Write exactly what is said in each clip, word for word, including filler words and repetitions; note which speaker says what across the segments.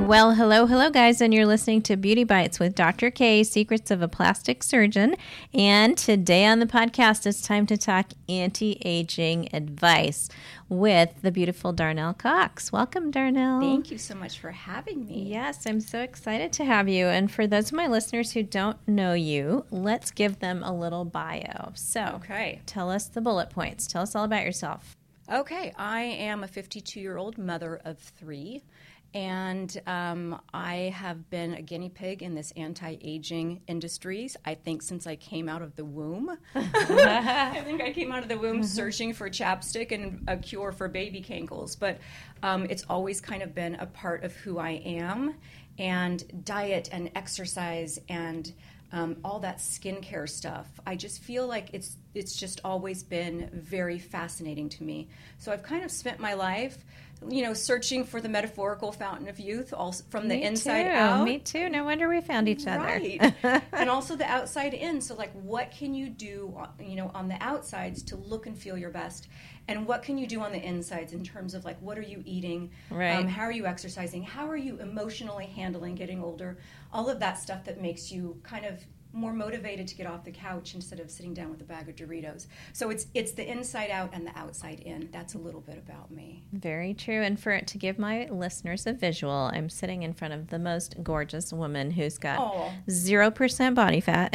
Speaker 1: Well, hello, hello, guys, and you're listening to Beauty Bites with Doctor K, Secrets of a Plastic Surgeon. And today on the podcast, it's time to talk anti-aging advice with the beautiful Darnell Cox. Welcome, Darnell.
Speaker 2: Thank you so much for having me.
Speaker 1: Yes, I'm so excited to have you. And for those of my listeners who don't know you, let's give them a little bio. So,
Speaker 2: Okay.
Speaker 1: Tell us the bullet points. Tell us all about yourself.
Speaker 2: Okay, I am a fifty-two-year-old mother of three, and um, I have been a guinea pig in this anti-aging industries, I think, since I came out of the womb. I think I came out of the womb searching for chapstick and a cure for baby cankles, but um, it's always kind of been a part of who I am, and diet and exercise and Um, all that skincare stuff. I just feel like it's it's just always been very fascinating to me. So I've kind of spent my life, you know, searching for the metaphorical fountain of youth, all from the
Speaker 1: Me
Speaker 2: inside
Speaker 1: too.
Speaker 2: out.
Speaker 1: Me too. No wonder we found each other.
Speaker 2: Right. And also the outside in. So like, what can you do, you know, on the outsides to look and feel your best? And what can you do on the insides in terms of like, what are you eating?
Speaker 1: Right.
Speaker 2: Um, how are you exercising? How are you emotionally handling getting older? All of that stuff that makes you kind of more motivated to get off the couch instead of sitting down with a bag of Doritos. So it's it's the inside out and the outside in. That's a little bit about me.
Speaker 1: Very true. And for to give my listeners a visual, I'm sitting in front of the most gorgeous woman who's got
Speaker 2: Oh.
Speaker 1: zero percent body fat,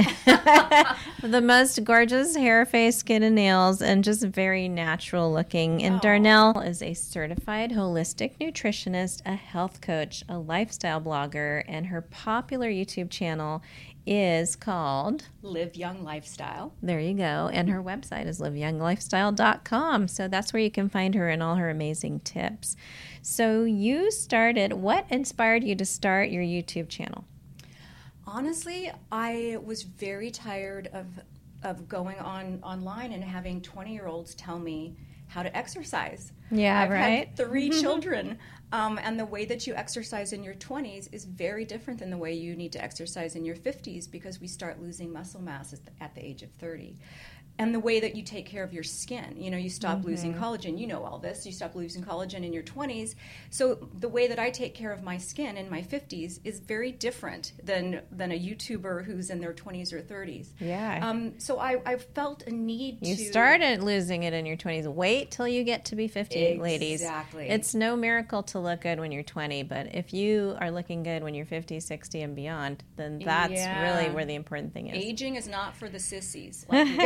Speaker 1: the most gorgeous hair, face, skin, and nails, and just very natural looking. And
Speaker 2: Oh.
Speaker 1: Darnell is a certified holistic nutritionist, a health coach, a lifestyle blogger, and her popular YouTube channel is called
Speaker 2: Live Young Lifestyle.
Speaker 1: There you go. And her website is live young lifestyle dot com. So that's where you can find her and all her amazing tips. So you started, what inspired you to start your YouTube channel?
Speaker 2: Honestly, I was very tired of of going on online and having twenty-year-olds tell me how to exercise.
Speaker 1: Yeah,
Speaker 2: I've
Speaker 1: right?
Speaker 2: had three children, um, and the way that you exercise in your twenties is very different than the way you need to exercise in your fifties because we start losing muscle mass at the, at the age of thirty. And the way that you take care of your skin, you know, you stop
Speaker 1: Mm-hmm.
Speaker 2: losing collagen. You know all this. You stop losing collagen in your twenties. So the way that I take care of my skin in my fifties is very different than than a YouTuber who's in their twenties or thirties.
Speaker 1: Yeah.
Speaker 2: Um, so I, I felt a need
Speaker 1: You
Speaker 2: to...
Speaker 1: started losing it in your twenties. Wait till you get to be fifty, ladies.
Speaker 2: Exactly.
Speaker 1: It's no miracle to look good when you're twenty, but if you are looking good when you're fifty, sixty, and beyond, then that's
Speaker 2: Yeah.
Speaker 1: really where the important thing is.
Speaker 2: Aging is not for the sissies. Like you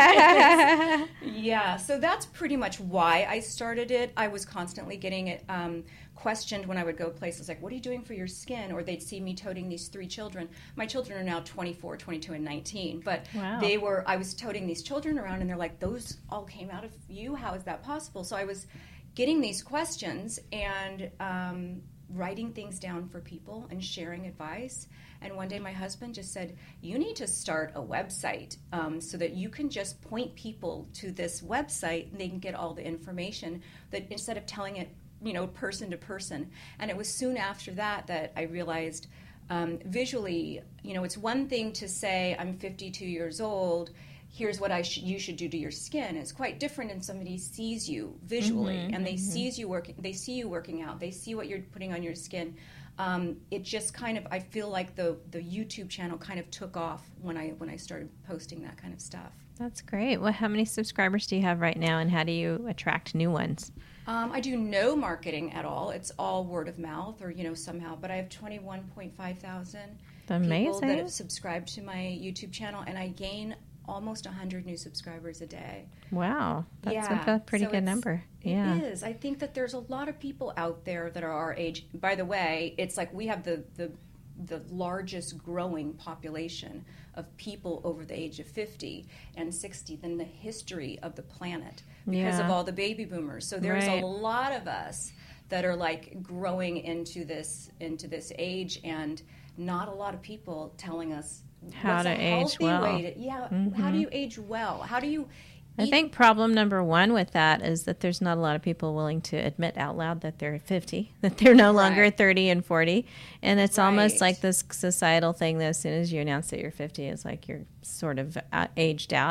Speaker 2: guys. Yeah, so that's pretty much why I started it. I was constantly getting it um, questioned when I would go places like, what are you doing for your skin? Or they'd see me toting these three children. My children are now twenty-four, twenty-two, and nineteen. But
Speaker 1: Wow.
Speaker 2: they were, I was toting these children around, and they're like, those all came out of you? How is that possible? So I was getting these questions and um, writing things down for people and sharing advice. And one day my husband just said, you need to start a website um, so that you can just point people to this website and they can get all the information, that instead of telling it, you know, person to person. And it was soon after that that I realized um, visually, you know, it's one thing to say I'm fifty-two years old, here's what I sh- you should do to your skin. It's quite different when somebody sees you visually
Speaker 1: Mm-hmm,
Speaker 2: and they mm-hmm. sees you working, they see you working out, they see what you're putting on your skin. Um, it just kind of, I feel like the, the YouTube channel kind of took off when I when I started posting that kind of stuff.
Speaker 1: That's great. Well, how many subscribers do you have right now, and how do you attract new ones?
Speaker 2: Um, I do no marketing at all. It's all word of mouth or, you know, somehow. But I have twenty-one point five thousand people that have subscribed to my YouTube channel, and I gain almost one hundred new subscribers a day.
Speaker 1: Wow. That's
Speaker 2: yeah.
Speaker 1: a pretty
Speaker 2: so
Speaker 1: good number. Yeah.
Speaker 2: It is. I think that there's a lot of people out there that are our age. By the way, it's like we have the, the, the largest growing population of people over the age of fifty and sixty than the history of the planet because
Speaker 1: Yeah.
Speaker 2: of all the baby boomers. So there's
Speaker 1: Right.
Speaker 2: a lot of us that are like growing into this into this age, and not a lot of people telling us
Speaker 1: How
Speaker 2: what's
Speaker 1: to
Speaker 2: a
Speaker 1: age
Speaker 2: healthy
Speaker 1: well.
Speaker 2: way to, yeah, how do you age well? How do you
Speaker 1: I
Speaker 2: eat-
Speaker 1: think problem number one with that is that there's not a lot of people willing to admit out loud that they're fifty, that they're no longer
Speaker 2: Right.
Speaker 1: thirty and forty. And it's almost
Speaker 2: Right.
Speaker 1: like this societal thing that as soon as you announce that you're fifty, it's like you're sort of uh, aged out.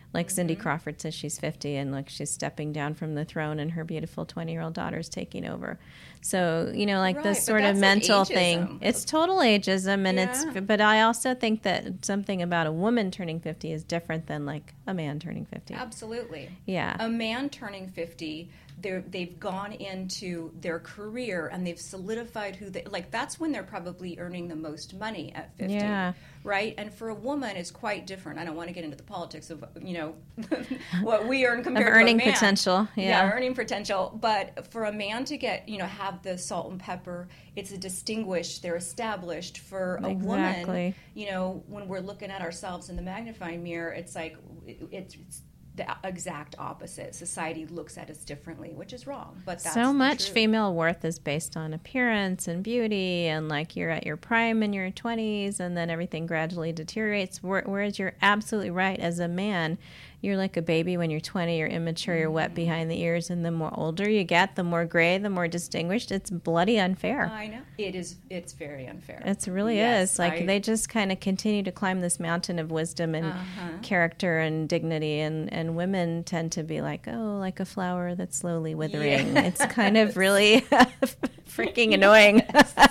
Speaker 1: Like Cindy Crawford says she's fifty, and like she's stepping down from the throne, and her beautiful twenty-year-old daughter's taking over. So, you know, like
Speaker 2: Right,
Speaker 1: this
Speaker 2: but
Speaker 1: sort of
Speaker 2: that's like
Speaker 1: mental
Speaker 2: ageism.
Speaker 1: thing. It's total ageism, and
Speaker 2: Yeah.
Speaker 1: it's. But I also think that something about a woman turning fifty is different than like a man turning fifty.
Speaker 2: Absolutely.
Speaker 1: Yeah.
Speaker 2: A man turning fifty, they're, they've gone into their career and they've solidified who they, like that's when they're probably earning the most money at fifty.
Speaker 1: Yeah.
Speaker 2: Right? And for a woman, it's quite different. I don't want to get into the politics of, you know, what we earn compared
Speaker 1: Of earning
Speaker 2: to a man.
Speaker 1: potential, yeah.
Speaker 2: earning potential. But for a man to get, you know, have the salt and pepper, it's a distinguished, they're established. For a
Speaker 1: Exactly.
Speaker 2: woman, you know, when we're looking at ourselves in the magnifying mirror, it's like, it, it's, it's the exact opposite. Society looks at us differently, which is wrong. But that's
Speaker 1: so
Speaker 2: the
Speaker 1: much
Speaker 2: truth.
Speaker 1: female worth is based on appearance and beauty, and like you're at your prime in your twenties, and then everything gradually deteriorates. Where- Whereas you're absolutely right. As a man, you're like a baby when you're twenty. You're immature. You're wet behind the ears, and the more older you get, the more gray, the more distinguished. It's bloody unfair.
Speaker 2: I know it is. It's very unfair.
Speaker 1: It really
Speaker 2: Yes,
Speaker 1: is. Like
Speaker 2: I-
Speaker 1: they just kind of continue to climb this mountain of wisdom and
Speaker 2: Uh-huh.
Speaker 1: character and dignity, and, and women tend to be like, oh, like a flower that's slowly withering.
Speaker 2: Yes.
Speaker 1: It's kind of really freaking annoying.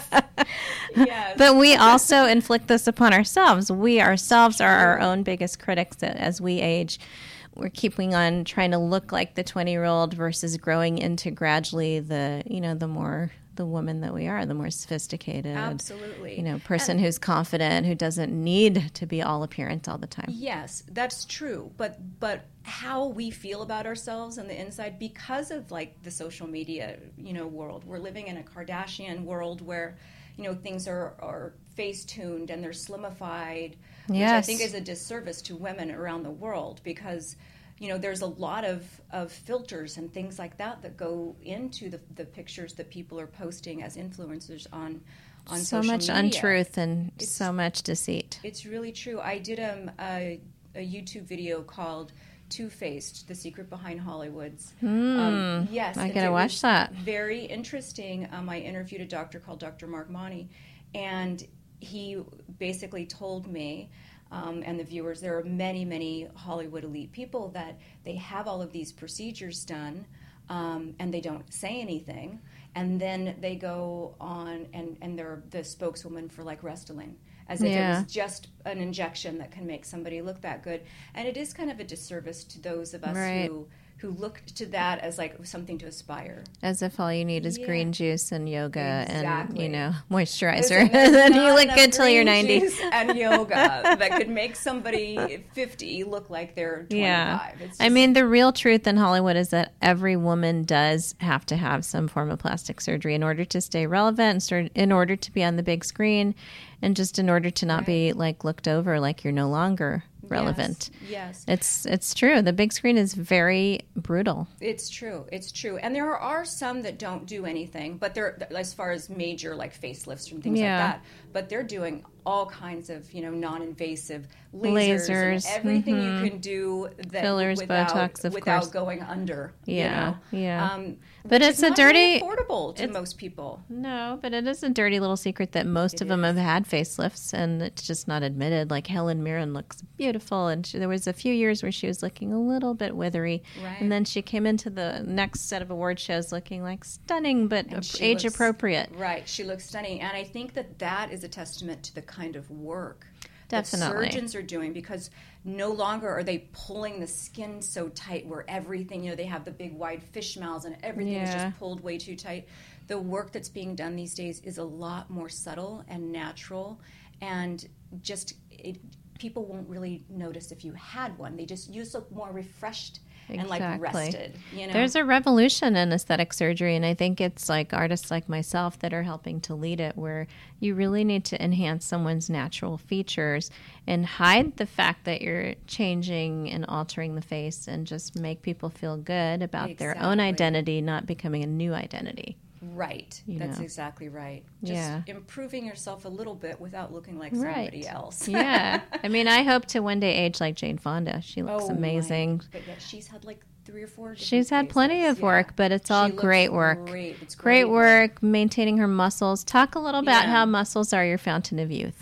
Speaker 2: Yes.
Speaker 1: But we also inflict this upon ourselves. We ourselves are our own biggest critics as we age. We're keeping on trying to look like the twenty-year-old versus growing into gradually the, you know, the more the woman that we are, the more sophisticated,
Speaker 2: Absolutely.
Speaker 1: you know, person
Speaker 2: And-
Speaker 1: who's confident, who doesn't need to be all appearance all the time.
Speaker 2: Yes, that's true. But but how we feel about ourselves on the inside, because of like the social media, you know, world. We're living in a Kardashian world where, you know, things are, are face tuned and they're slimified, which I
Speaker 1: Yes.
Speaker 2: think is a disservice to women around the world, because you know there's a lot of, of filters and things like that that go into the, the pictures that people are posting as influencers on on
Speaker 1: So
Speaker 2: social
Speaker 1: much
Speaker 2: media.
Speaker 1: untruth and
Speaker 2: It's-
Speaker 1: so much deceit.
Speaker 2: It's really true. I did um, a, a YouTube video called Two-Faced, The Secret Behind Hollywoods. Um, yes.
Speaker 1: I
Speaker 2: and
Speaker 1: gotta
Speaker 2: it
Speaker 1: watch
Speaker 2: was
Speaker 1: that.
Speaker 2: Very interesting. Um, I interviewed a doctor called Doctor Mark Monty, and he basically told me, um, and the viewers, there are many, many Hollywood elite people that they have all of these procedures done, um, and they don't say anything, and then they go on and, and they're the spokeswoman for like Restylane, as if
Speaker 1: Yeah.
Speaker 2: it was just an injection that can make somebody look that good. And it is kind of a disservice to those of us
Speaker 1: Right.
Speaker 2: who who look to that as like something to aspire.
Speaker 1: As if all you need is
Speaker 2: Yeah.
Speaker 1: green juice and yoga and,
Speaker 2: Exactly.
Speaker 1: you know, moisturizer.
Speaker 2: Listen,
Speaker 1: and
Speaker 2: there's
Speaker 1: then you
Speaker 2: not
Speaker 1: look
Speaker 2: enough
Speaker 1: good till you're
Speaker 2: green
Speaker 1: ninety.
Speaker 2: juice and yoga that could make somebody fifty look like they're twenty-five.
Speaker 1: Yeah.
Speaker 2: It's
Speaker 1: I
Speaker 2: just-
Speaker 1: mean, the real truth in Hollywood is that every woman does have to have some form of plastic surgery in order to stay relevant, and start- in order to be on the big screen, and just in order to not be like looked over like you're no longer relevant.
Speaker 2: Yes, yes.
Speaker 1: It's it's true. The big screen is very brutal.
Speaker 2: It's true. It's true. And there are some that don't do anything, but they're as far as major like facelifts and things
Speaker 1: Yeah.
Speaker 2: like that. But they're doing all kinds of, you know, non-invasive lasers,
Speaker 1: Lasers,
Speaker 2: and everything you can do that
Speaker 1: Fillers,
Speaker 2: without,
Speaker 1: Botox, of
Speaker 2: without
Speaker 1: course.
Speaker 2: going under.
Speaker 1: Yeah,
Speaker 2: You know?
Speaker 1: yeah.
Speaker 2: Um,
Speaker 1: But
Speaker 2: which
Speaker 1: it's
Speaker 2: is
Speaker 1: a
Speaker 2: not really
Speaker 1: dirty-
Speaker 2: affordable to
Speaker 1: it's-
Speaker 2: most people.
Speaker 1: No, but it is a dirty little secret that most of them have had facelifts, and it's just not admitted. Like Helen Mirren looks beautiful, and she, there was a few years where she was looking a little bit withery,
Speaker 2: Right.
Speaker 1: and then she came into the next set of award shows looking like stunning, but
Speaker 2: And she
Speaker 1: age
Speaker 2: looks-
Speaker 1: appropriate.
Speaker 2: Right. She looks stunning. And I think that that is a testament to the kind of work
Speaker 1: Definitely.
Speaker 2: that surgeons are doing, because no longer are they pulling the skin so tight where everything, you know, they have the big wide fish mouths and everything is
Speaker 1: Yeah.
Speaker 2: just pulled way too tight. The work that's being done these days is a lot more subtle and natural, and just it, people won't really notice if you had one. They just you just look more refreshed and like
Speaker 1: Exactly.
Speaker 2: rested. You know,
Speaker 1: There's a revolution in aesthetic surgery, and I think it's like artists like myself that are helping to lead it, where you really need to enhance someone's natural features and hide the fact that you're changing and altering the face, and just make people feel good about their own
Speaker 2: Exactly.
Speaker 1: identity, not becoming a new identity.
Speaker 2: Right.
Speaker 1: You
Speaker 2: That's
Speaker 1: know.
Speaker 2: exactly right. Just
Speaker 1: Yeah.
Speaker 2: improving yourself a little bit without looking like
Speaker 1: Right.
Speaker 2: somebody else.
Speaker 1: Yeah. I mean, I hope to one day age like Jane Fonda. She looks
Speaker 2: Oh, my-
Speaker 1: amazing.
Speaker 2: But yeah, she's had like three or four. different
Speaker 1: She's had plenty
Speaker 2: faces.
Speaker 1: of work,
Speaker 2: Yeah.
Speaker 1: but it's
Speaker 2: She
Speaker 1: all
Speaker 2: looks
Speaker 1: great work.
Speaker 2: Great. It's
Speaker 1: Great
Speaker 2: great
Speaker 1: work, maintaining her muscles. Talk a little about
Speaker 2: Yeah.
Speaker 1: how muscles are your fountain of youth.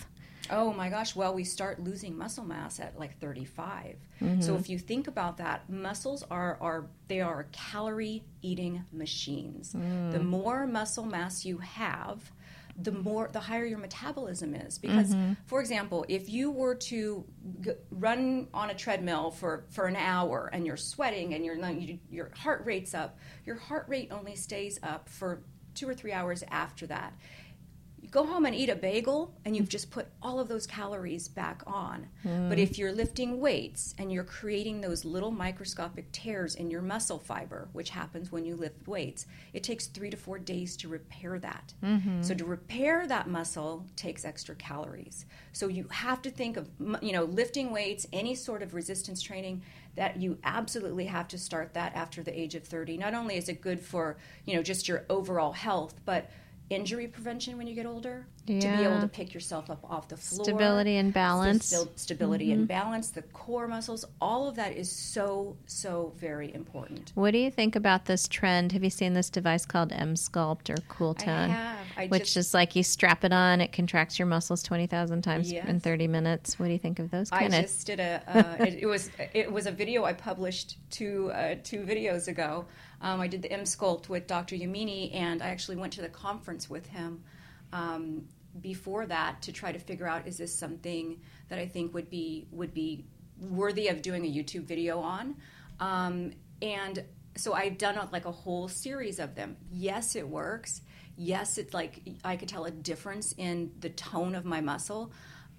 Speaker 2: Oh my gosh, well, we start losing muscle mass at like thirty-five.
Speaker 1: Mm-hmm.
Speaker 2: So if you think about that, muscles are, are they are calorie eating machines. Mm. The more muscle mass you have, the more the higher your metabolism is. Because, mm-hmm. for example, if you were to g- run on a treadmill for, for an hour and you're sweating and your your heart rate's up, your heart rate only stays up for two or three hours after that. You go home and eat a bagel, and you've just put all of those calories back on. Mm. But if you're lifting weights and you're creating those little microscopic tears in your muscle fiber, which happens when you lift weights, it takes three to four days to repair that. Mm-hmm. So to repair that muscle takes extra calories. So you have to think of, you know, lifting weights, any sort of resistance training, that you absolutely have to start that after the age of thirty. Not only is it good for, you know, just your overall health, but injury prevention when you get older, yeah. to be able to pick yourself up off the floor.
Speaker 1: Stability and balance.
Speaker 2: St- stability mm-hmm. and balance, the core muscles, all of that is so, so very important.
Speaker 1: What do you think about this trend? Have you seen this device called M-Sculpt or Cool Tone?
Speaker 2: I have. I
Speaker 1: which
Speaker 2: just,
Speaker 1: is like you strap it on, it contracts your muscles twenty thousand times yes. in thirty minutes. What do you think of those kind
Speaker 2: I
Speaker 1: of?
Speaker 2: I just did a, uh, it, it was it was a video I published two, uh, two videos ago. Um, I did the M-Sculpt with Doctor Yamini, and I actually went to the conference with him um, before that to try to figure out, is this something that I think would be would be worthy of doing a YouTube video on? Um, and so I've done a, like a whole series of them. Yes, it works. Yes, it's like I could tell a difference in the tone of my muscle.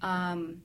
Speaker 2: Um,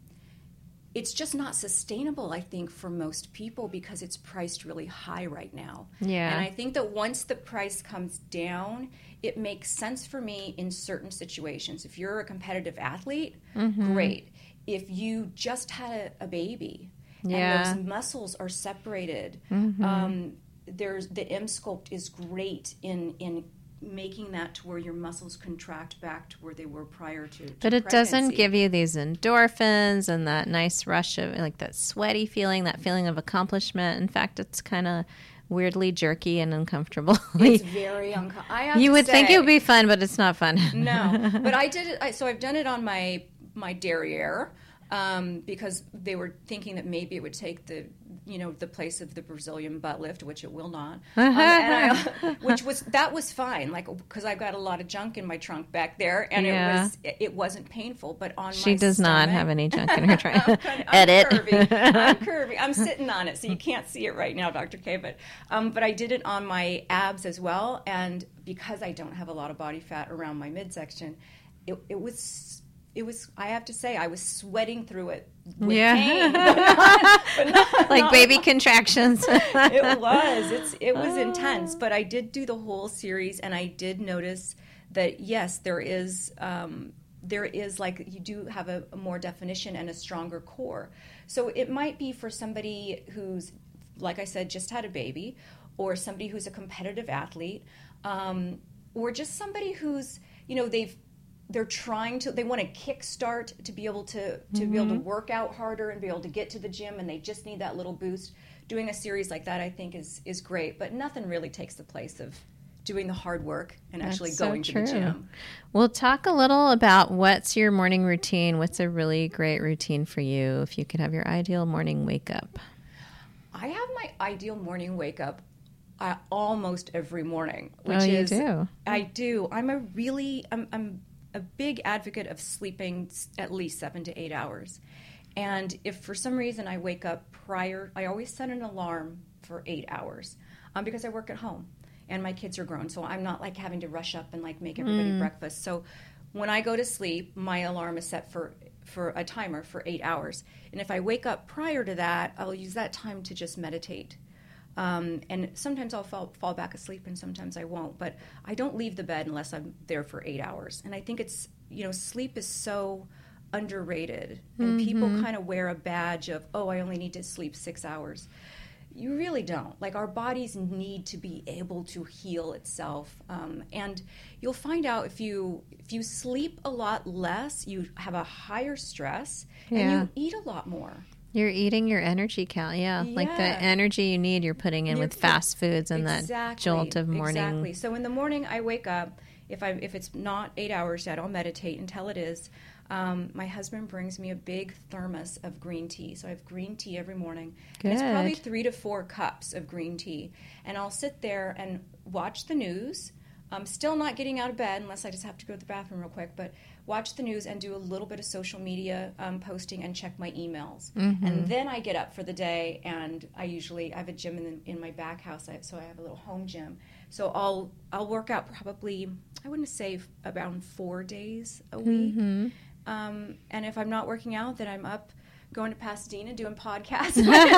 Speaker 2: It's just not sustainable, I think, for most people because it's priced really high right now.
Speaker 1: Yeah.
Speaker 2: And I think that once the price comes down, it makes sense for me in certain situations. If you're a competitive athlete, mm-hmm. great. If you just had a, a baby yeah. and those muscles are separated, mm-hmm. um, there's the M-Sculpt is great in in making that to where your muscles contract back to where they were prior to, to
Speaker 1: But it
Speaker 2: pregnancy.
Speaker 1: Doesn't give you these endorphins and that nice rush of like that sweaty feeling, that feeling of accomplishment. In fact, it's kind of weirdly jerky and uncomfortable.
Speaker 2: It's very uncomfortable.
Speaker 1: You would
Speaker 2: say,
Speaker 1: think it would be fun, but it's not fun.
Speaker 2: No, but I did it. I, so I've done it on my my derriere um, because they were thinking that maybe it would take the you know the place of the Brazilian butt lift, which it will not. Um, and I, which was that was fine, like because I've got a lot of junk in my trunk back there, and yeah. it was it, it wasn't painful. But on
Speaker 1: she
Speaker 2: my
Speaker 1: does
Speaker 2: stomach,
Speaker 1: not have any junk in her trunk.
Speaker 2: I'm, kind of, I'm
Speaker 1: Edit.
Speaker 2: Curvy. I'm curvy. I'm sitting on it, so you can't see it right now, Doctor K. But um, but I did it on my abs as well, and because I don't have a lot of body fat around my midsection, it, it was. It was, I have to say, I was sweating through it with
Speaker 1: yeah.
Speaker 2: pain. But not, but not,
Speaker 1: like
Speaker 2: not,
Speaker 1: baby contractions.
Speaker 2: It was. It's, it was intense. But I did do the whole series, and I did notice that, yes, there is, um, there is like, you do have a, a more definition and a stronger core. So it might be for somebody who's, like I said, just had a baby, or somebody who's a competitive athlete, um, or just somebody who's, you know, they've, they're trying to, they want to kickstart to be able to, to mm-hmm. be able to work out harder and be able to get to the gym, and they just need that little boost. Doing a series like that, I think, is is great, but nothing really takes the place of doing the hard work and
Speaker 1: That's
Speaker 2: actually
Speaker 1: so
Speaker 2: going to
Speaker 1: true.
Speaker 2: the gym.
Speaker 1: We'll talk a little about what's your morning routine. What's a really great routine for you if you could have your ideal morning wake up?
Speaker 2: I have my ideal morning wake up uh, almost every morning. Which
Speaker 1: oh, you
Speaker 2: is,
Speaker 1: do?
Speaker 2: I do. I'm a really, I'm, I'm a big advocate of sleeping at least seven to eight hours. And if for some reason I wake up prior, I always set an alarm for eight hours um, because I work at home and my kids are grown. So I'm not like having to rush up and like make everybody mm. breakfast. So when I go to sleep, my alarm is set for, for a timer for eight hours. And if I wake up prior to that, I'll use that time to just meditate. Um, and sometimes I'll fall, fall back asleep and sometimes I won't. But I don't leave the bed unless I'm there for eight hours. And I think it's, you know, sleep is so underrated. And mm-hmm. people kind of wear a badge of, oh, I only need to sleep six hours. You really don't. Like, our bodies need to be able to heal itself. Um, and you'll find out if you if you sleep a lot less, you have a higher stress, yeah. and you eat a lot more.
Speaker 1: You're eating your energy cal, yeah. yeah. Like the energy you need, you're putting in you're, with fast foods and exactly, that jolt of morning.
Speaker 2: Exactly. So in the morning, I wake up. if I if it's not eight hours yet, I'll meditate until it is. Um, my husband brings me a big thermos of green tea. So I have green tea every morning.
Speaker 1: Good.
Speaker 2: And it's probably three to four cups of green tea. And I'll sit there and watch the news. I'm still not getting out of bed unless I just have to go to the bathroom real quick, but watch the news and do a little bit of social media um, posting and check my emails. Mm-hmm. And then I get up for the day, and I usually, I have a gym in, the, in my back house, so I have a little home gym. So I'll I'll work out probably, I wouldn't say about four days a week. Mm-hmm. Um, and if I'm not working out, then I'm up going to Pasadena doing podcasts.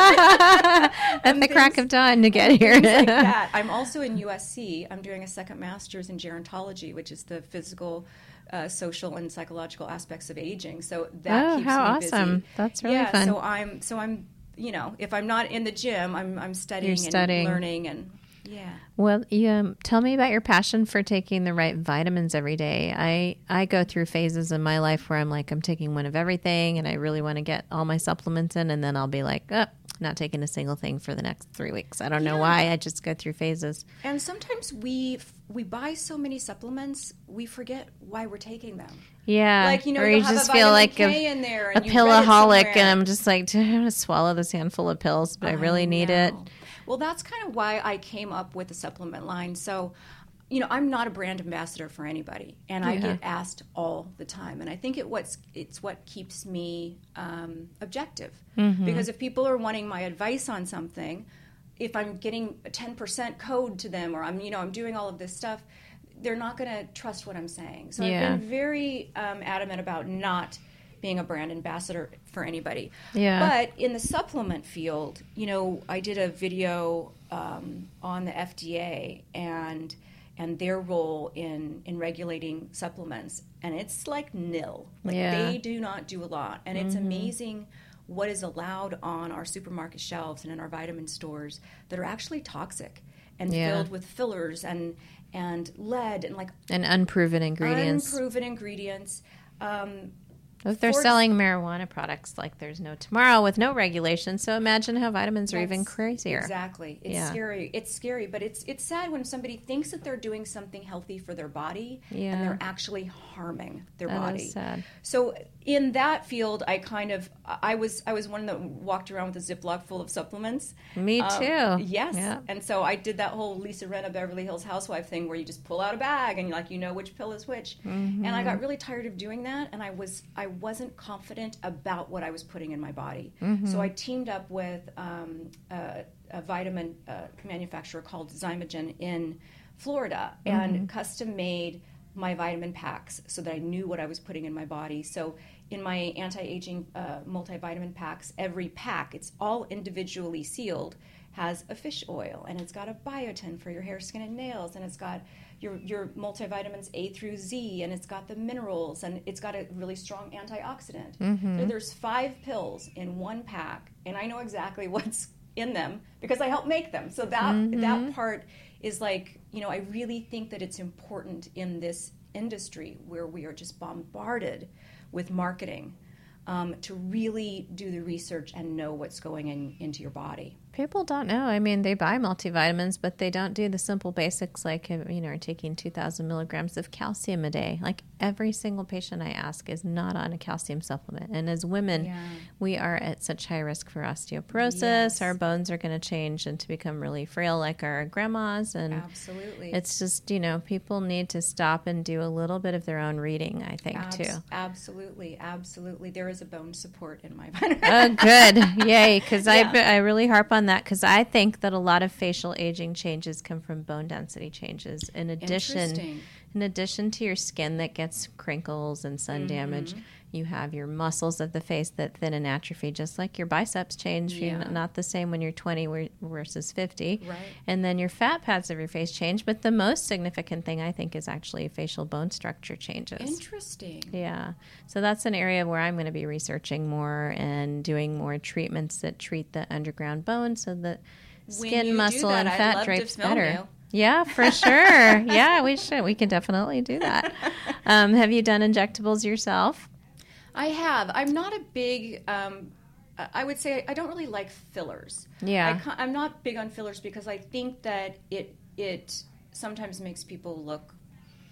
Speaker 1: At the crack of dawn to get here.
Speaker 2: Things like that. I'm also in U S C. I'm doing a second master's in gerontology, which is the physical, uh, social, and psychological aspects of aging. So that
Speaker 1: oh,
Speaker 2: keeps
Speaker 1: how
Speaker 2: me
Speaker 1: awesome.
Speaker 2: busy.
Speaker 1: That's really
Speaker 2: yeah,
Speaker 1: fun.
Speaker 2: So I'm, so I'm, you know, if I'm not in the gym, I'm, I'm studying,
Speaker 1: You're studying
Speaker 2: and learning and. Yeah.
Speaker 1: Well, you, um, tell me about your passion for taking the right vitamins every day. I, I go through phases in my life where I'm like, I'm taking one of everything and I really want to get all my supplements in. And then I'll be like, oh, not taking a single thing for the next three weeks. I don't know
Speaker 2: yeah.
Speaker 1: why. I just go through phases.
Speaker 2: And sometimes we we buy so many supplements, we forget why we're taking them.
Speaker 1: Yeah.
Speaker 2: Like, you know,
Speaker 1: or
Speaker 2: you
Speaker 1: just feel like
Speaker 2: K
Speaker 1: a,
Speaker 2: in there
Speaker 1: a
Speaker 2: and
Speaker 1: pillaholic and I'm just like, do I want to swallow this handful of pills? But I, I really need
Speaker 2: know.
Speaker 1: it.
Speaker 2: Well, that's kind of why I came up with the supplement line. So, you know, I'm not a brand ambassador for anybody, and yeah. I get asked all the time. And I think it what's it's what keeps me um, objective. Mm-hmm. Because if people are wanting my advice on something, if I'm getting a ten percent code to them, or I'm you know I'm doing all of this stuff, they're not going to trust what I'm saying. So yeah. I've been very um, adamant about not being a brand ambassador for anybody.
Speaker 1: Yeah.
Speaker 2: But in the supplement field, you know, I did a video um, on the F D A and and their role in, in regulating supplements, and it's like nil. Like
Speaker 1: yeah.
Speaker 2: they do not do a lot, and mm-hmm. it's amazing what is allowed on our supermarket shelves and in our vitamin stores that are actually toxic and
Speaker 1: yeah.
Speaker 2: filled with fillers and and lead and like
Speaker 1: and unproven ingredients.
Speaker 2: Unproven ingredients. Um,
Speaker 1: If they're selling marijuana products like there's no tomorrow with no regulation, so imagine how vitamins are even crazier.
Speaker 2: Exactly. It's
Speaker 1: yeah.
Speaker 2: scary. It's scary, but it's it's sad when somebody thinks that they're doing something healthy for their body
Speaker 1: yeah.
Speaker 2: and they're actually harming their
Speaker 1: that
Speaker 2: body.
Speaker 1: Is sad.
Speaker 2: So in that field, I kind of I was I was one that walked around with a Ziploc full of supplements.
Speaker 1: Me too.
Speaker 2: Um, yes.
Speaker 1: Yeah.
Speaker 2: And so I did that whole Lisa Rinna Beverly Hills Housewife thing where you just pull out a bag and you're like you know which pill is which. Mm-hmm. And I got really tired of doing that, and I was I wasn't confident about what I was putting in my body. Mm-hmm. So I teamed up with um, a, a vitamin uh, manufacturer called Zymogen in Florida mm-hmm. and custom made my vitamin packs so that I knew what I was putting in my body. So in my anti-aging uh, multivitamin packs, every pack, it's all individually sealed, has a fish oil, and it's got a biotin for your hair, skin, and nails, and it's got your your multivitamins A through Z, and it's got the minerals, and it's got a really strong antioxidant. Mm-hmm. So there's five pills in one pack, and I know exactly what's in them because I helped make them. So that mm-hmm. that part is like, you know, I really think that it's important in this industry where we are just bombarded with marketing um, to really do the research and know what's going in, into your body.
Speaker 1: People don't know. I mean, they buy multivitamins, but they don't do the simple basics like, you know, taking two thousand milligrams of calcium a day. Like every single patient I ask is not on a calcium supplement. And as women, yeah. we are at such high risk for osteoporosis. Yes. Our bones are going to change and to become really frail like our grandmas. And
Speaker 2: absolutely.
Speaker 1: It's just, you know, people need to stop and do a little bit of their own reading, I think,
Speaker 2: Abs-
Speaker 1: too.
Speaker 2: Absolutely. Absolutely. There is a bone support in my vitamin.
Speaker 1: Oh, good. Yay. Because yeah. I, I really harp on that because I think that a lot of facial aging changes come from bone density changes. In addition, in addition to your skin that gets crinkles and sun mm-hmm. damage, you have your muscles of the face that thin and atrophy, just like your biceps change. Yeah. You're not the same when you're twenty versus fifty.
Speaker 2: Right.
Speaker 1: And then your fat pads of your face change. But the most significant thing, I think, is actually facial bone structure changes.
Speaker 2: Interesting.
Speaker 1: Yeah. So that's an area where I'm going to be researching more and doing more treatments that treat the underground bone so that skin, muscle,
Speaker 2: that,
Speaker 1: and
Speaker 2: I'd
Speaker 1: fat
Speaker 2: love
Speaker 1: drapes
Speaker 2: to film
Speaker 1: better.
Speaker 2: You.
Speaker 1: Yeah, for sure. Yeah, we should. We can definitely do that. Um, have you done injectables yourself?
Speaker 2: I have. I'm not a big, um, I would say I don't really like fillers.
Speaker 1: Yeah.
Speaker 2: I, I'm not big on fillers because I think that it it sometimes makes people look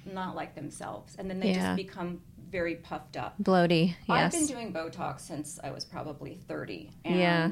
Speaker 2: not like themselves, and then they
Speaker 1: Yeah.
Speaker 2: just become very puffed up.
Speaker 1: Bloaty,
Speaker 2: I've
Speaker 1: yes.
Speaker 2: been doing Botox since I was probably thirty, and
Speaker 1: Yeah.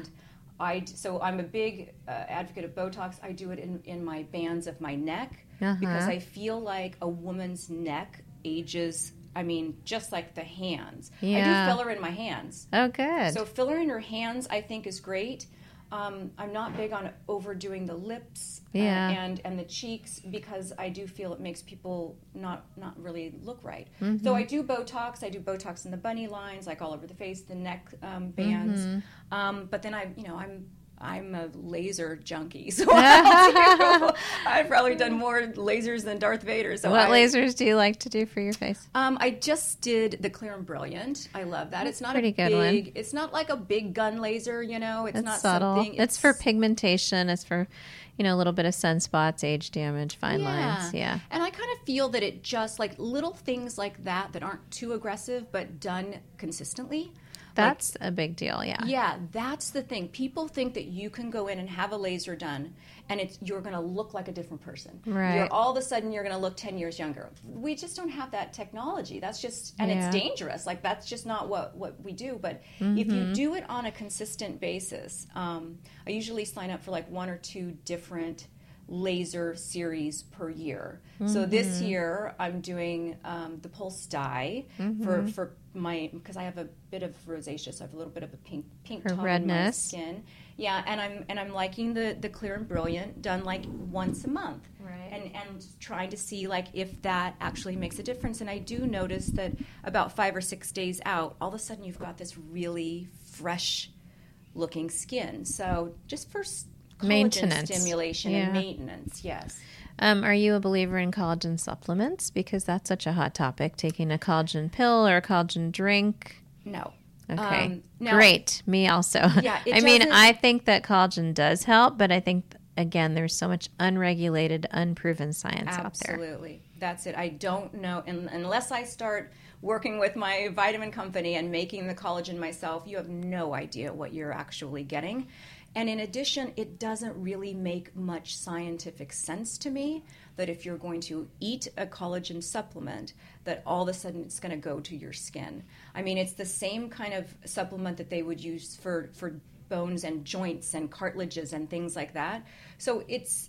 Speaker 2: I so I'm a big uh, advocate of Botox. I do it in in my bands of my neck
Speaker 1: Uh-huh.
Speaker 2: because I feel like a woman's neck ages. I mean, just like the hands.
Speaker 1: Yeah.
Speaker 2: I do filler in my hands.
Speaker 1: Oh, good.
Speaker 2: So filler in your hands, I think, is great. Um, I'm not big on overdoing the lips uh,
Speaker 1: Yeah.
Speaker 2: and and the cheeks because I do feel it makes people not not really look right.
Speaker 1: Mm-hmm.
Speaker 2: So I do Botox. I do Botox in the bunny lines, like all over the face, the neck um, bands.
Speaker 1: Mm-hmm.
Speaker 2: Um, but then I, you know, I'm I'm a laser junkie, so I'll do- I've probably done more lasers than Darth Vader. So
Speaker 1: what
Speaker 2: I,
Speaker 1: lasers do you like to do for your face?
Speaker 2: um, I just did the Clear and Brilliant. I love that.
Speaker 1: That's
Speaker 2: It's not
Speaker 1: pretty
Speaker 2: a
Speaker 1: good
Speaker 2: big.
Speaker 1: one.
Speaker 2: It's not like a big gun laser. You know, it's
Speaker 1: It's
Speaker 2: not
Speaker 1: subtle.
Speaker 2: something.
Speaker 1: It's, for pigmentation. It's for, you know, a little bit of sunspots, age damage, fine lines. Yeah.
Speaker 2: And I kind of feel that it just like little things like that that aren't too aggressive, but done consistently.
Speaker 1: That's a big deal. Yeah.
Speaker 2: Yeah, that's the thing. People think that you can go in and have a laser done, and it's you're going to look like a different person.
Speaker 1: Right.
Speaker 2: You're, all of a sudden, you're going to look ten years younger. We just don't have that technology. That's just, and
Speaker 1: Yeah.
Speaker 2: it's dangerous. Like that's just not what what we do. But
Speaker 1: Mm-hmm.
Speaker 2: if you do it on a consistent basis, um, I usually sign up for like one or two different laser series per year. So this
Speaker 1: Mm-hmm.
Speaker 2: year I'm doing um, the pulse dye
Speaker 1: Mm-hmm.
Speaker 2: for for my because I have a bit of rosacea, so I have a little bit of a pink pink
Speaker 1: Her
Speaker 2: tone in my
Speaker 1: redness.
Speaker 2: skin. Yeah, and I'm and I'm liking the the Clear and Brilliant done like once a month.
Speaker 1: Right.
Speaker 2: And and trying to see like if that actually makes a difference. And I do notice that about five or six days out, all of a sudden you've got this really fresh looking skin. So just for s- collagen
Speaker 1: Maintenance.
Speaker 2: stimulation
Speaker 1: Yeah.
Speaker 2: and maintenance, yes.
Speaker 1: Um, are you a believer in collagen supplements? Because that's such a hot topic. Taking a collagen pill or a collagen drink.
Speaker 2: No.
Speaker 1: Okay.
Speaker 2: Um, now-
Speaker 1: Great. Me also.
Speaker 2: Yeah, it
Speaker 1: I mean,
Speaker 2: doesn't-
Speaker 1: I think that collagen does help, but I think, again, there's so much unregulated, unproven science out there.
Speaker 2: Absolutely. That's it. I don't know. And unless I start working with my vitamin company and making the collagen myself, you have no idea what you're actually getting. And in addition, it doesn't really make much scientific sense to me that if you're going to eat a collagen supplement, that all of a sudden it's going to go to your skin. I mean, it's the same kind of supplement that they would use for, for bones and joints and cartilages and things like that. So it's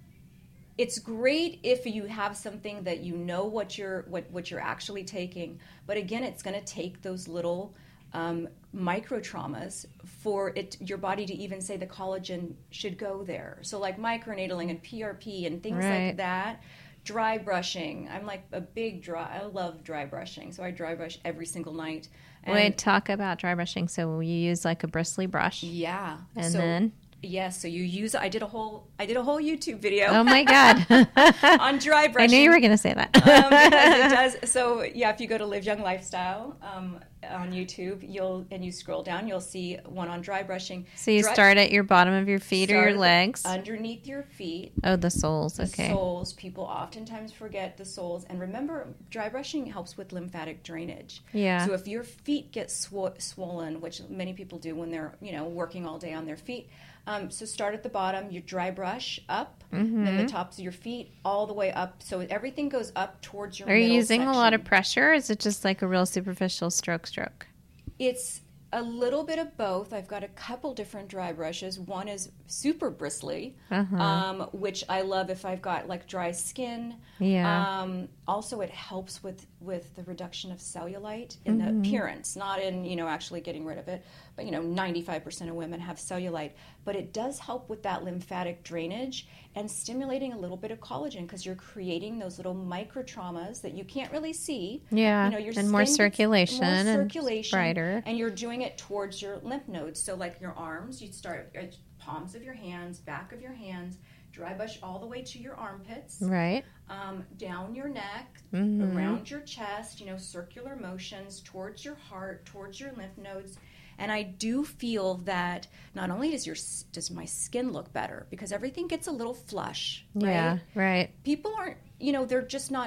Speaker 2: it's great if you have something that you know what you're what, what you're actually taking. But again, it's going to take those little um, micro traumas for it your body to even say the collagen should go there. So like microneedling and P R P and things
Speaker 1: Right.
Speaker 2: like that. Dry brushing. I'm like a big dry. I love dry brushing, so I dry brush every single night. And
Speaker 1: Wait, talk about dry brushing. So you use like a bristly brush.
Speaker 2: yeah,
Speaker 1: And
Speaker 2: so,
Speaker 1: then?
Speaker 2: yes, so you use. I did a whole. I did a whole YouTube video
Speaker 1: Oh my God.
Speaker 2: on dry
Speaker 1: I
Speaker 2: brushing.
Speaker 1: knew you were going to say that.
Speaker 2: um, because it does. So yeah, if you go to Live Young Lifestyle um, on YouTube, you'll and you scroll down, you'll see one on dry brushing.
Speaker 1: So you
Speaker 2: Dry-
Speaker 1: start at your bottom of your feet or
Speaker 2: start
Speaker 1: your
Speaker 2: at the-
Speaker 1: legs.
Speaker 2: underneath your feet.
Speaker 1: Oh, the soles.
Speaker 2: The
Speaker 1: Okay.
Speaker 2: soles. People oftentimes forget the soles, and remember, dry brushing helps with lymphatic drainage.
Speaker 1: Yeah.
Speaker 2: So if your feet get sw- swollen, which many people do when they're you know working all day on their feet. Um, so start at the bottom, you dry brush up,
Speaker 1: Mm-hmm.
Speaker 2: then the tops of your feet all the way up. So everything goes up towards your
Speaker 1: Are you
Speaker 2: middle
Speaker 1: using a lot of
Speaker 2: section.
Speaker 1: pressure? Or is it just like a real superficial stroke stroke?
Speaker 2: It's a little bit of both. I've got a couple different dry brushes. One is super bristly,
Speaker 1: Uh-huh.
Speaker 2: um, which I love if I've got like dry skin.
Speaker 1: Yeah.
Speaker 2: Um, also, it helps with, with the reduction of cellulite in
Speaker 1: Mm-hmm.
Speaker 2: the appearance, not in you know actually getting rid of it. But you know, ninety-five percent of women have cellulite. But it does help with that lymphatic drainage and stimulating a little bit of collagen because you're creating those little micro traumas that you can't really see.
Speaker 1: Yeah,
Speaker 2: You know, your
Speaker 1: and more
Speaker 2: skin gets
Speaker 1: circulation
Speaker 2: more
Speaker 1: and
Speaker 2: circulation,
Speaker 1: brighter.
Speaker 2: and you're doing it towards your lymph nodes. So like your arms, you start at palms of your hands, back of your hands, dry brush all the way to your armpits,
Speaker 1: Right.
Speaker 2: um, down your neck,
Speaker 1: Mhm.
Speaker 2: around your chest, you know, circular motions towards your heart, towards your lymph nodes. And I do feel that not only does your does my skin look better because everything gets a little flush, right?
Speaker 1: Yeah. Right.
Speaker 2: People aren't, you know, they're just not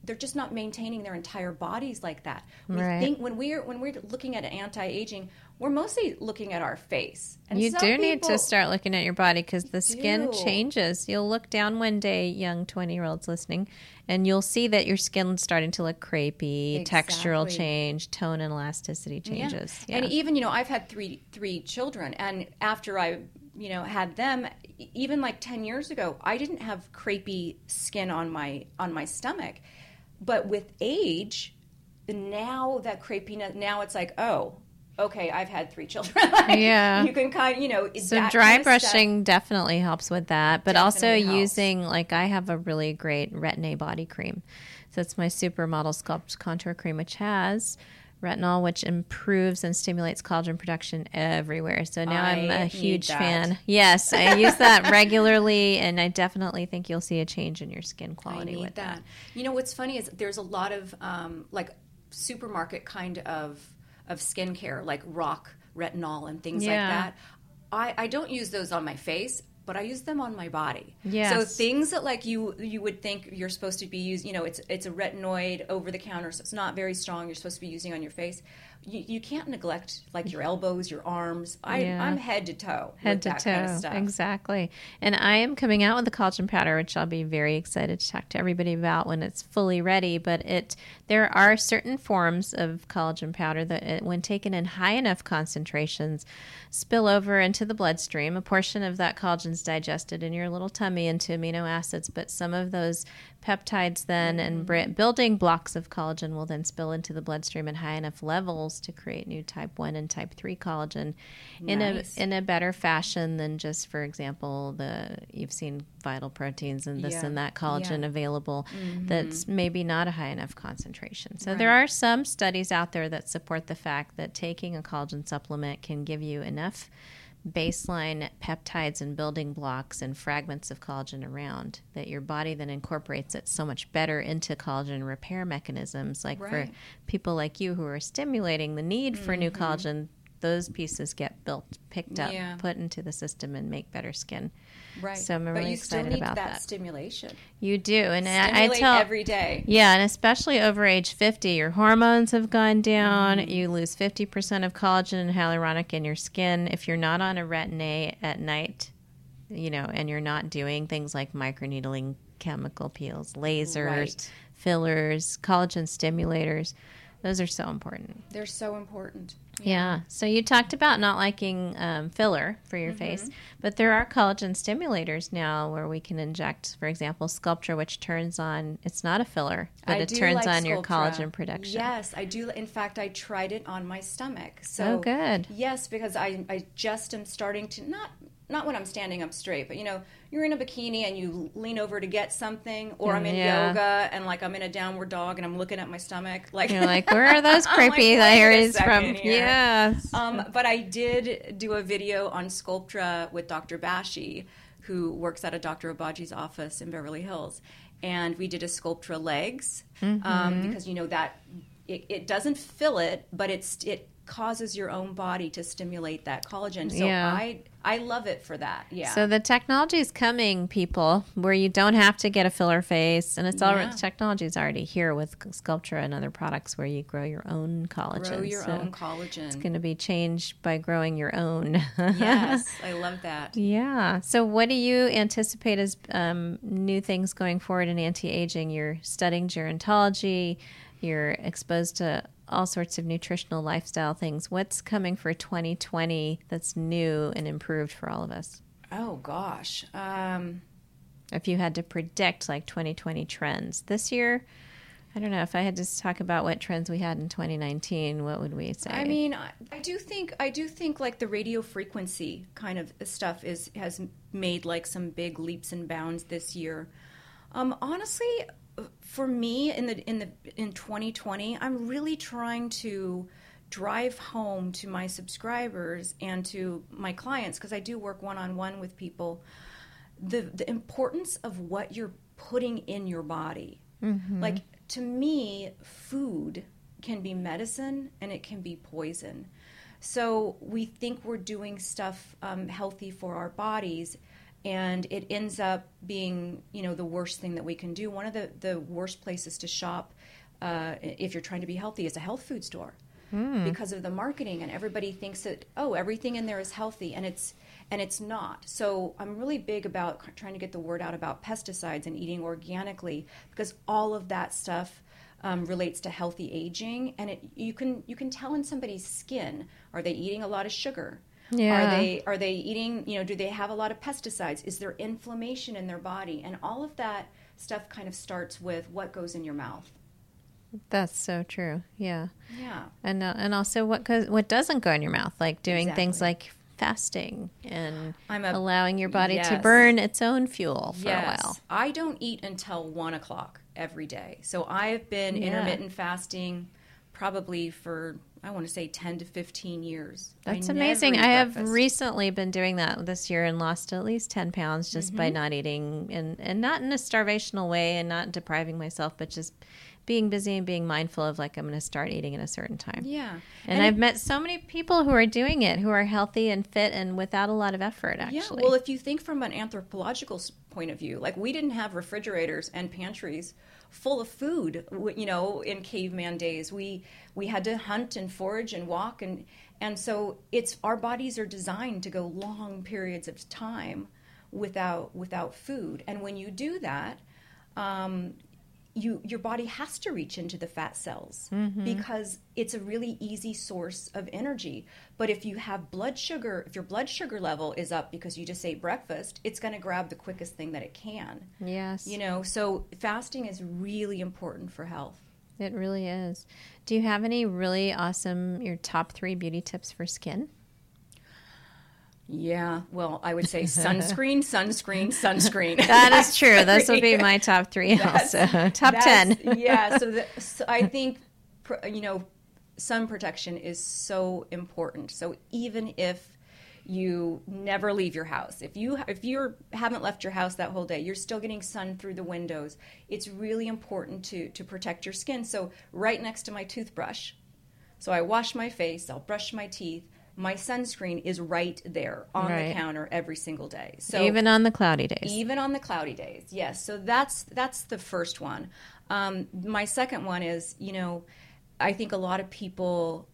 Speaker 2: they're just not maintaining their entire bodies like that. We
Speaker 1: Right.
Speaker 2: think when we're when we're looking at anti-aging, we're mostly looking at our face. And
Speaker 1: You
Speaker 2: some
Speaker 1: do need
Speaker 2: people-
Speaker 1: to start looking at your body because the skin
Speaker 2: do.
Speaker 1: changes. You'll look down one day, young twenty-year-olds listening, and you'll see that your skin's starting to look crepey, textural
Speaker 2: Exactly.
Speaker 1: change, tone and elasticity
Speaker 2: Yeah.
Speaker 1: changes. Yeah.
Speaker 2: And even, you know, I've had three three children, and after I, you know, had them, e- even like ten years ago, I didn't have crepey skin on my on my stomach. But with age, now that crepiness, now it's like, oh, okay, I've had three children. Like,
Speaker 1: Yeah.
Speaker 2: you can kind of, you know,
Speaker 1: So
Speaker 2: that
Speaker 1: dry
Speaker 2: kind of stuff-
Speaker 1: brushing definitely helps with that, but also
Speaker 2: Definitely helps.
Speaker 1: using, like, I have a really great Retin-A body cream. So it's my Supermodel Sculpt Contour Cream, which has retinol, which improves and stimulates collagen production everywhere. So now I'm
Speaker 2: I
Speaker 1: a
Speaker 2: need
Speaker 1: huge
Speaker 2: that.
Speaker 1: fan. Yes, I use that regularly, and I definitely think you'll see a change in your skin
Speaker 2: I
Speaker 1: quality
Speaker 2: need
Speaker 1: with that.
Speaker 2: that. You know, what's funny is there's a lot of um, like supermarket kind of of skincare, like rock retinol and things
Speaker 1: Yeah.
Speaker 2: like that. I, I don't use those on my face, but I use them on my body.
Speaker 1: Yes.
Speaker 2: So things that like you you would think you're supposed to be using, you know, it's it's a retinoid over the counter, so it's not very strong. You're supposed to be using on your face. You, you can't neglect like your elbows, your arms. I,
Speaker 1: Yeah.
Speaker 2: I'm head to toe.
Speaker 1: Head
Speaker 2: with
Speaker 1: to
Speaker 2: that
Speaker 1: toe.
Speaker 2: kind of stuff.
Speaker 1: Exactly. And I am coming out with the collagen powder, which I'll be very excited to talk to everybody about when it's fully ready. But it there are certain forms of collagen powder that, it, when taken in high enough concentrations, spill over into the bloodstream. A portion of that collagen is digested in your little tummy into amino acids, but some of those peptides then
Speaker 2: Mm-hmm.
Speaker 1: and br- building blocks of collagen will then spill into the bloodstream at high enough levels to create new type one and type three collagen in
Speaker 2: Nice.
Speaker 1: a in a better fashion than just, for example, the you've seen vital proteins and this
Speaker 2: Yeah.
Speaker 1: and that collagen
Speaker 2: Yeah. Mm-hmm.
Speaker 1: available that's maybe not a high enough concentration. So
Speaker 2: Right.
Speaker 1: there are some studies out there that support the fact that taking a collagen supplement can give you enough baseline peptides and building blocks and fragments of collagen around that your body then incorporates it so much better into collagen repair mechanisms. Like for
Speaker 2: Right.
Speaker 1: people like you who are stimulating the need for new
Speaker 2: Mm-hmm.
Speaker 1: collagen, those pieces get built, picked up,
Speaker 2: Yeah.
Speaker 1: put into the system and make better skin.
Speaker 2: Right.
Speaker 1: So I'm
Speaker 2: but
Speaker 1: really
Speaker 2: you still
Speaker 1: excited
Speaker 2: need
Speaker 1: about
Speaker 2: that,
Speaker 1: that.
Speaker 2: stimulation.
Speaker 1: You do. And I, I
Speaker 2: Stimulate
Speaker 1: tell
Speaker 2: every day.
Speaker 1: yeah, and especially over age fifty, your hormones have gone down.
Speaker 2: Mm-hmm.
Speaker 1: You lose fifty percent of collagen and hyaluronic in your skin. If you're not on a Retin-A at night, you know, and you're not doing things like microneedling, chemical peels, lasers,
Speaker 2: Right.
Speaker 1: fillers, collagen stimulators, those are so important.
Speaker 2: They're so important.
Speaker 1: Yeah. So you talked about not liking um, filler for
Speaker 2: Mm-hmm.
Speaker 1: your face, but there are collagen stimulators now where we can inject, for example, Sculptra, which turns on, it's not a filler, but
Speaker 2: I
Speaker 1: it
Speaker 2: do
Speaker 1: turns
Speaker 2: like
Speaker 1: on your
Speaker 2: Sculptra.
Speaker 1: collagen production.
Speaker 2: Yes, I do. In fact, I tried it on my stomach. So
Speaker 1: Oh, good.
Speaker 2: Yes, because I, I just am starting to not not when I'm standing up straight, but you know, you're in a bikini and you lean over to get something, or I'm in
Speaker 1: Yeah.
Speaker 2: yoga and like I'm in a downward dog and I'm looking at my stomach, like
Speaker 1: You're like, where are those
Speaker 2: I'm like,
Speaker 1: creepy
Speaker 2: wait a
Speaker 1: areas from?
Speaker 2: second here.
Speaker 1: Yes.
Speaker 2: Um, but I did do a video on Sculptra with Doctor Bashi, who works at a Doctor Abaji's office in Beverly Hills. And we did a Sculptra legs
Speaker 1: Mm-hmm.
Speaker 2: um, because, you know, that it, it doesn't fill it, but it's it causes your own body to stimulate that collagen. So
Speaker 1: Yeah.
Speaker 2: I I love it for that. Yeah.
Speaker 1: So the technology is coming, people, where you don't have to get a filler face, and it's already
Speaker 2: Yeah.
Speaker 1: technology is already here with Sculptra and other products where you grow your own collagen.
Speaker 2: Grow your
Speaker 1: So
Speaker 2: own collagen.
Speaker 1: It's going to be changed by growing your own.
Speaker 2: Yes, I love that.
Speaker 1: Yeah. So, what do you anticipate as um, new things going forward in anti-aging? You're studying gerontology. You're exposed to all sorts of nutritional lifestyle things. What's coming for twenty twenty that's new and improved for all of us?
Speaker 2: Oh gosh. Um,
Speaker 1: If you had to predict like twenty twenty trends this year, I don't know. If I had to talk about what trends we had in twenty nineteen, what would we say?
Speaker 2: I mean, I, I do think I do think like the radio frequency kind of stuff is has made like some big leaps and bounds this year. Um, honestly, for me in the in the in twenty twenty, I'm really trying to drive home to my subscribers and to my clients, because I do work one on one with people, the the importance of what you're putting in your body.
Speaker 1: Mm-hmm.
Speaker 2: Like, to me, food can be medicine and it can be poison. So we think we're doing stuff um, healthy for our bodies, and it ends up being, you know, the worst thing that we can do. One of the, the worst places to shop uh, if you're trying to be healthy is a health food store. Mm. Because of the marketing, and everybody thinks that, oh, everything in there is healthy, and it's and it's not. So I'm really big about trying to get the word out about pesticides and eating organically, because all of that stuff um, relates to healthy aging, and it you can you can tell in somebody's skin, are they eating a lot of sugar?
Speaker 1: Yeah.
Speaker 2: Are they are they eating, you know, do they have a lot of pesticides? Is there inflammation in their body? And all of that stuff kind of starts with what goes in your mouth.
Speaker 1: That's so true. Yeah.
Speaker 2: Yeah.
Speaker 1: And uh, and also what goes, what doesn't go in your mouth, like doing
Speaker 2: Exactly.
Speaker 1: things like fasting and
Speaker 2: I'm a,
Speaker 1: allowing your body
Speaker 2: yes.
Speaker 1: to burn its own fuel for
Speaker 2: yes.
Speaker 1: a while.
Speaker 2: I don't eat until one o'clock every day. So I've been
Speaker 1: Yeah.
Speaker 2: intermittent fasting probably for, I want to say ten to fifteen years.
Speaker 1: That's
Speaker 2: I
Speaker 1: amazing.
Speaker 2: never eat
Speaker 1: I have
Speaker 2: breakfast.
Speaker 1: recently been doing that this year and lost at least ten pounds just
Speaker 2: Mm-hmm.
Speaker 1: by not eating, and, and not in a starvational way and not depriving myself, but just being busy and being mindful of, like, I'm going to start eating at a certain time.
Speaker 2: Yeah.
Speaker 1: And,
Speaker 2: And
Speaker 1: I've
Speaker 2: it-
Speaker 1: met so many people who are doing it, who are healthy and fit and without a lot of effort, actually.
Speaker 2: Yeah, well, if you think from an anthropological s- point of view, like, we didn't have refrigerators and pantries full of food, w- you know, in caveman days. We we had to hunt and forage and walk, and and so it's our bodies are designed to go long periods of time without without food. And when you do that, um, you your body has to reach into the fat cells
Speaker 1: Mm-hmm.
Speaker 2: because it's a really easy source of energy. But if you have blood sugar, if your blood sugar level is up because you just ate breakfast, it's going to grab the quickest thing that it can.
Speaker 1: Yes.
Speaker 2: You know, so fasting is really important for health.
Speaker 1: It really is. Do you have any really awesome, your top three beauty tips for skin?
Speaker 2: Yeah, well, I would say sunscreen, sunscreen, sunscreen.
Speaker 1: That is true. Those will be my top three
Speaker 2: That's-
Speaker 1: also. Top
Speaker 2: That's-
Speaker 1: ten.
Speaker 2: Yeah, so, the, so I think, pr- you know, sun protection is so important. So even if you never leave your house, if you if you haven't left your house that whole day, you're still getting sun through the windows. It's really important to to protect your skin. So right next to my toothbrush, so I wash my face, I'll brush my teeth. My sunscreen is right there on
Speaker 1: Right.
Speaker 2: the counter every single day. So
Speaker 1: Even on the cloudy days.
Speaker 2: even on the cloudy days, yes. So that's that's the first one. Um, my second one is, you know, I think a lot of people,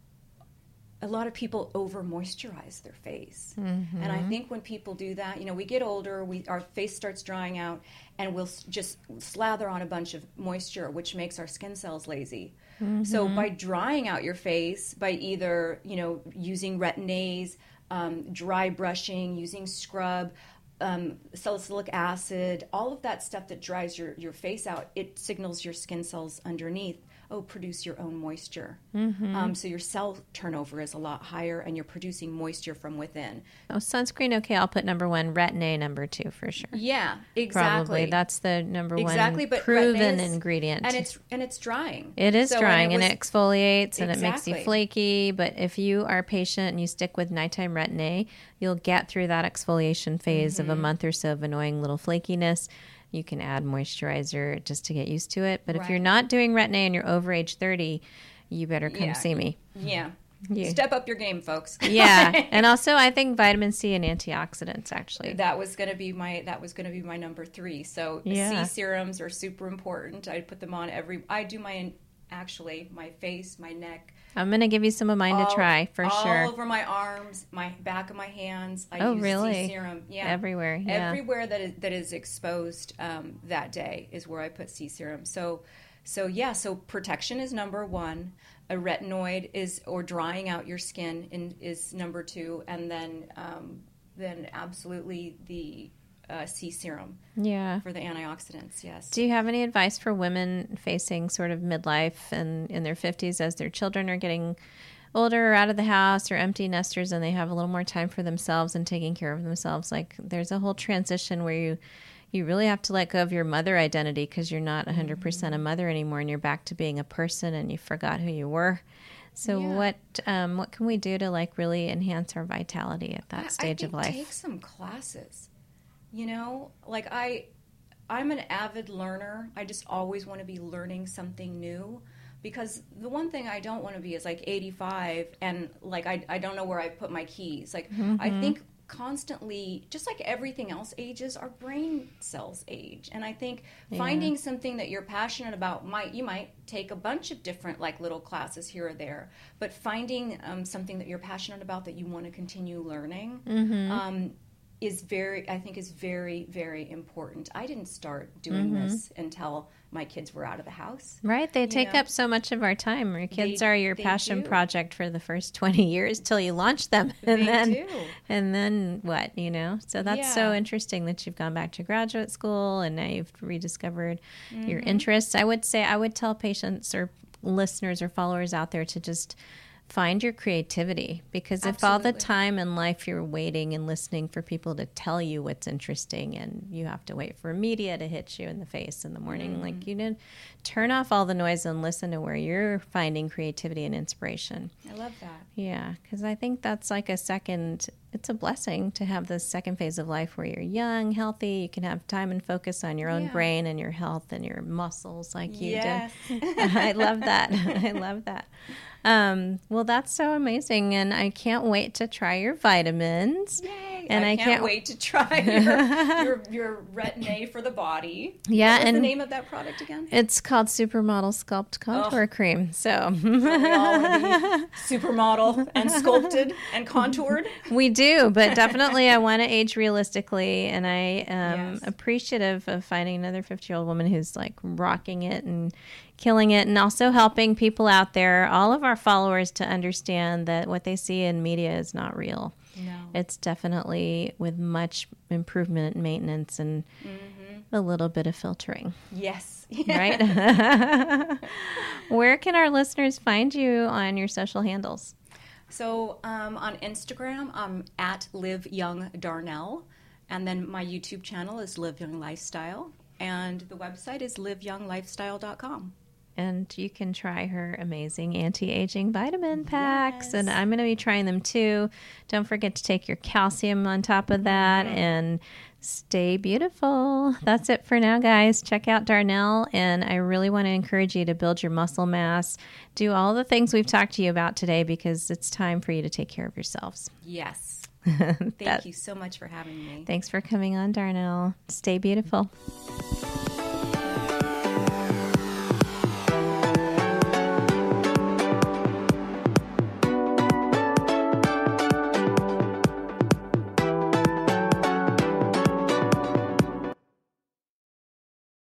Speaker 2: a lot of people over moisturize their face,
Speaker 1: Mm-hmm.
Speaker 2: and I think when people do that, you know, we get older, we our face starts drying out, and we'll s- just slather on a bunch of moisture, which makes our skin cells lazy. So by drying out your face, by either, you know, using Retin-A's, um, dry brushing, using scrub, um, salicylic acid, all of that stuff that dries your, your face out, it signals your skin cells underneath, oh, produce your own moisture.
Speaker 1: Mm-hmm.
Speaker 2: Um, so your cell turnover is a lot higher, and you're producing moisture from within.
Speaker 1: Oh, sunscreen, okay, I'll put number one. Retin-A number two for sure.
Speaker 2: Yeah, exactly.
Speaker 1: Probably. That's the number
Speaker 2: exactly,
Speaker 1: one
Speaker 2: but
Speaker 1: proven
Speaker 2: Retin-A is-
Speaker 1: ingredient.
Speaker 2: and it's and it's drying.
Speaker 1: It is
Speaker 2: So, and
Speaker 1: drying and
Speaker 2: was-
Speaker 1: it exfoliates and it makes you
Speaker 2: Exactly.
Speaker 1: flaky. But if you are patient and you stick with nighttime Retin-A, you'll get through that exfoliation phase
Speaker 2: Mm-hmm.
Speaker 1: of a month or so of annoying little flakiness. You can add moisturizer just to get used to it. But if you're
Speaker 2: Right.
Speaker 1: not doing Retin-A and you're over age thirty, you better come
Speaker 2: Yeah.
Speaker 1: see me.
Speaker 2: Yeah.
Speaker 1: You-
Speaker 2: Step up your game, folks.
Speaker 1: Yeah. And also I think vitamin C and antioxidants actually.
Speaker 2: That was going to be my that was going to be my number three. So
Speaker 1: Yeah.
Speaker 2: C serums are super important. I put them on every. I do my actually my face, my neck,
Speaker 1: I'm going to give you some of mine to
Speaker 2: all-
Speaker 1: try for
Speaker 2: all
Speaker 1: sure.
Speaker 2: over my arms, my back of my hands. I
Speaker 1: Oh,
Speaker 2: use
Speaker 1: really?
Speaker 2: C serum. Yeah,
Speaker 1: Everywhere, yeah.
Speaker 2: everywhere that is that is exposed um, that day is where I put C serum. So, so yeah, so protection is number one. A retinoid is or drying out your skin in, is number two, and then um, then absolutely the uh, C serum
Speaker 1: Yeah.
Speaker 2: for the antioxidants. Yes.
Speaker 1: Do you have any advice for women facing sort of midlife and in their fifties as their children are getting older or out of the house or empty nesters and they have a little more time for themselves and taking care of themselves? Like there's a whole transition where you you really have to let go of your mother identity because you're not one hundred percent a mother anymore and you're back to being a person and you forgot who you were. So
Speaker 2: Yeah.
Speaker 1: what um, what can we do to like really enhance our vitality at that
Speaker 2: I-
Speaker 1: stage
Speaker 2: I
Speaker 1: of
Speaker 2: think
Speaker 1: life?
Speaker 2: Take some classes. You know, like I, I'm an avid learner. I just always want to be learning something new, because the one thing I don't want to be is like eighty-five and like I, I don't know where I put my keys. Like I think constantly, just like everything else ages, our brain cells age. And I think finding yeah. something that you're passionate about, might you might take a bunch of different like little classes here or there, but finding um, something that you're passionate about that you want to continue learning mm-hmm. um, is very, I think is very, very important. I didn't start doing mm-hmm. this until my kids were out of the house.
Speaker 1: Right. They take know? up so much of our time. Your kids they, are your passion do. project for the first twenty years till you launch them. And
Speaker 2: they
Speaker 1: then,
Speaker 2: do.
Speaker 1: And then what, you know? So that's yeah. so interesting that you've gone back to graduate school and now you've rediscovered mm-hmm. your interests. I would say, I would tell patients or listeners or followers out there to just find your creativity, because if Absolutely. all the time in life you're waiting and listening for people to tell you what's interesting and you have to wait for media to hit you in the face in the morning, mm. like you did, turn off all the noise and listen to where you're finding creativity and inspiration.
Speaker 2: I love that.
Speaker 1: Yeah, because I think that's like a second, it's a blessing to have this second phase of life where you're young, healthy, you can have time and focus on your own yeah. brain and your health and your muscles like you
Speaker 2: yes.
Speaker 1: did. I love that. I love that. Um, well, that's so amazing, and I can't wait to try your vitamins.
Speaker 2: Yay!
Speaker 1: And
Speaker 2: I,
Speaker 1: I
Speaker 2: can't,
Speaker 1: can't
Speaker 2: wait to try your your, your Retin-A for the body.
Speaker 1: Yeah,
Speaker 2: what was
Speaker 1: and
Speaker 2: the name of that product again?
Speaker 1: It's called Supermodel Sculpt Contour oh. Cream. So
Speaker 2: we all want to be supermodel and sculpted and contoured.
Speaker 1: We do, but definitely I want to age realistically, and I am yes. appreciative of finding another fifty-year-old woman who's like rocking it and killing it, and also helping people out there, all of our followers, to understand that what they see in media is not real.
Speaker 2: No.
Speaker 1: It's definitely with much improvement and maintenance and mm-hmm. a little bit of filtering.
Speaker 2: Yes.
Speaker 1: Right? Where can our listeners find you on your social handles?
Speaker 2: So um, on Instagram, I'm at Live Young Darnell, and then my YouTube channel is Live Young Lifestyle, and the website is live young lifestyle dot com.
Speaker 1: And you can try her amazing anti-aging vitamin packs.
Speaker 2: Yes.
Speaker 1: And I'm going to be trying them too. Don't forget to take your calcium on top of that mm-hmm. and stay beautiful. That's it for now, guys. Check out Darnell. And I really want to encourage you to build your muscle mass. Do all the things we've talked to you about today, because it's time for you to take care of yourselves.
Speaker 2: Yes. Thank that, you so much for having me.
Speaker 1: Thanks for coming on, Darnell. Stay beautiful.